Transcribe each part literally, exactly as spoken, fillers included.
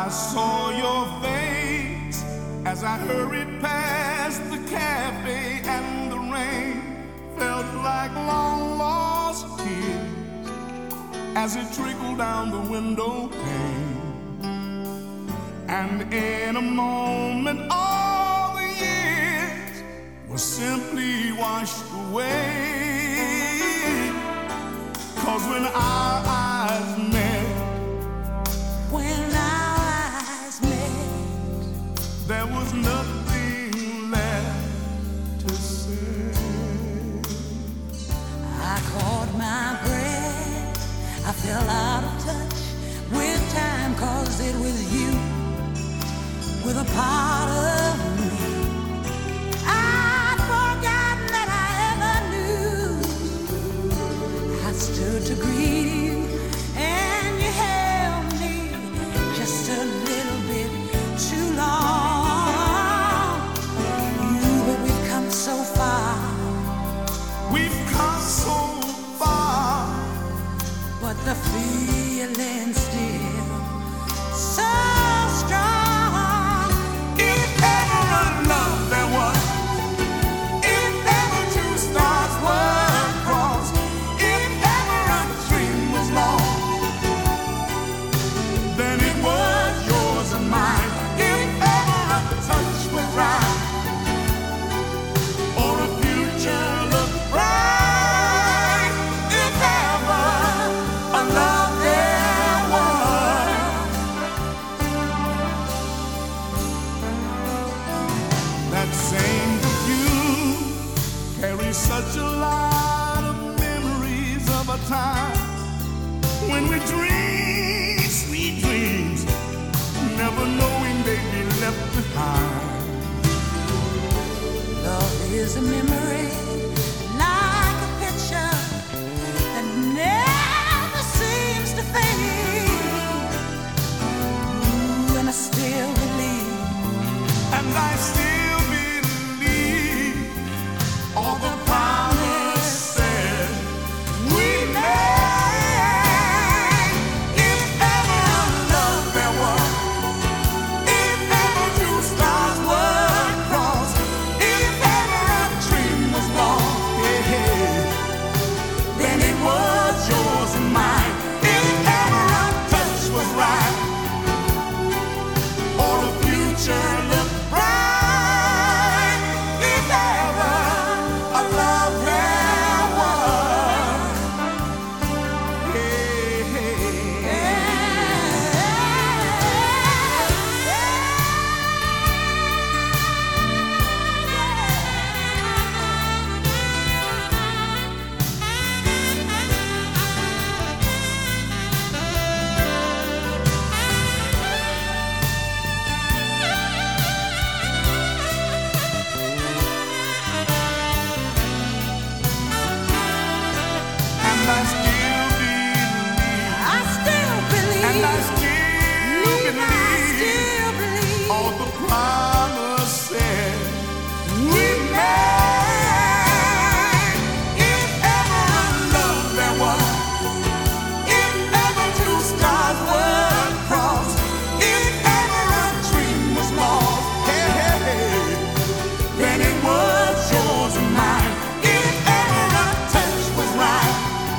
I saw your face as I hurried past the cafe, and the rain felt like long lost tears as it trickled down the window pane. And in a moment all the years were simply washed away. 'Cause when our eyes met, when our eyes met, there was nothing left to say. I caught my breath, I fell out of touch with time, 'cause it was you with a part of me I'd forgotten that I ever knew. I stood to greet you and you held me just a little bit too long. You, but we've come so far. We've come so far, but the feeling still so strong. if ever a love there was, if ever two stars were crossed, if ever a dream was lost, then it was yours and mine. If ever a touch was right, or a future looked bright, if ever a love there was. That same perfume carries such a lot of memories of a time when we dreamed sweet dreams, never knowing they'd be left behind. Love is a memory, like a picture that never seems to fade. Ooh, and I still believe, And I still believe all the promises we made. If ever a love there was, if ever two stars were crossed, if ever a dream was lost, yeah, then it was yours and mine. If ever a touch was right, or the future looked bright, if ever a love there was, yeah, and I still believe, I still believe, and I still I believe still believe. all the promises we made. If ever a love there was, if ever two stars were crossed, if ever a dream was lost, hey, hey, hey, then it was yours and mine. If ever a touch was right,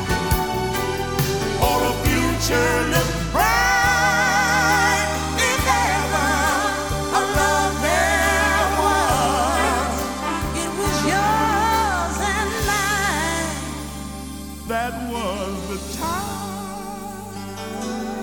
or a future looked bright, if ever a love there was, It was yours and mine. that was the time.